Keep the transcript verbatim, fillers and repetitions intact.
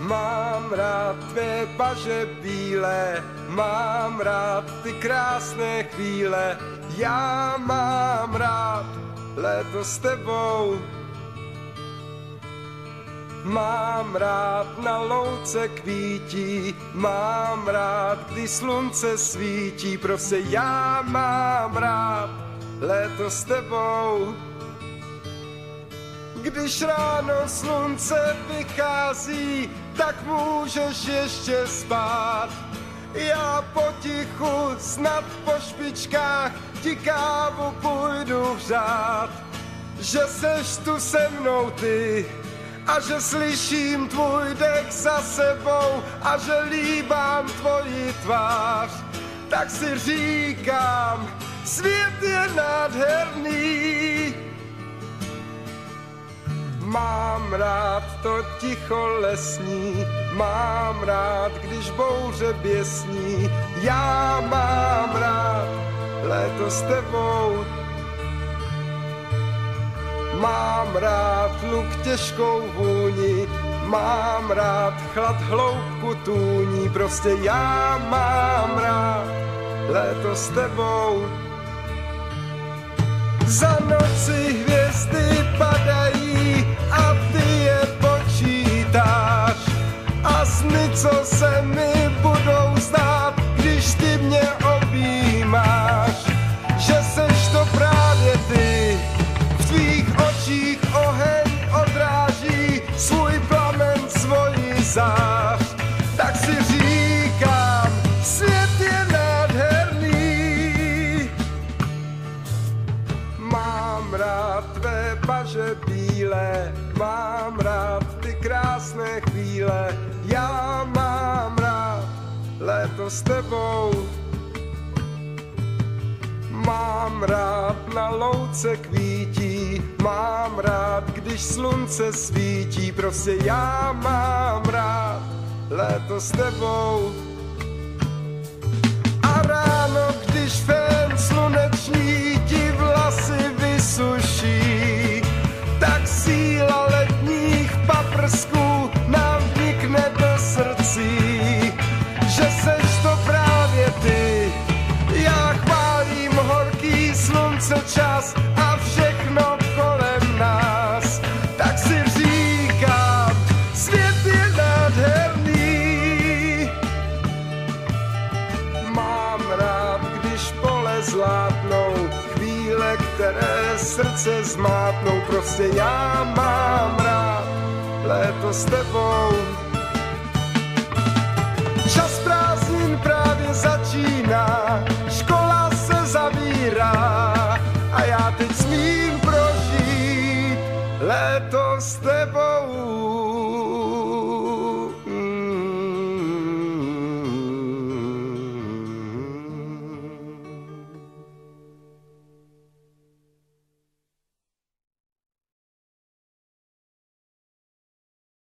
Mám rád tvé paže bílé, mám rád ty krásné chvíle. Já mám rád léto s tebou. Mám rád na louce kvítí, mám rád, kdy slunce svítí. Prostě já mám rád léto s tebou. Když ráno slunce vychází, tak můžeš ještě spát. Já potichu, snad po špičkách, ti kávu půjdu hřát. Že seš tu se mnou ty a že slyším tvůj dech za sebou a že líbám tvoji tvář. Tak si říkám, svět je nádherný. Mám rád to ticho lesní, mám rád, když bouře běsní. Já mám rád léto s tebou. Mám rád luk těžkou vůni, mám rád chlad hloubku tůní. Prostě já mám rád léto s tebou. Za noci hvězdy padají a ty je počítáš. A sny, co se mi budou zdát, když ty mě objímáš. Že seš to právě ty, v tvých očích oheň odráží svůj plamen, svoji zář. Tak si říkám, svět je nádherný. Mám rád tvé paže bílé, mám rád ty krásné chvíle. Já mám rád léto s tebou. Mám rád na louce kvítí, mám rád, když slunce svítí. Prostě já mám rád léto s tebou. A ráno, když fén sluneční ti vlasy vysuší, tak síla letních paprsků nám vnikne do srdcí. Že seš to právě ty, já chválím horký slunce čas a všechno kolem nás. Tak si říkám, svět je nádherný. Mám rád, když pole zlátnou, chvíle, které srdce zmátnou. Prostě já mám rád léto s tebou. Čas prázdnin právě začíná, škola se zavírá a já teď smím prožít léto s tebou.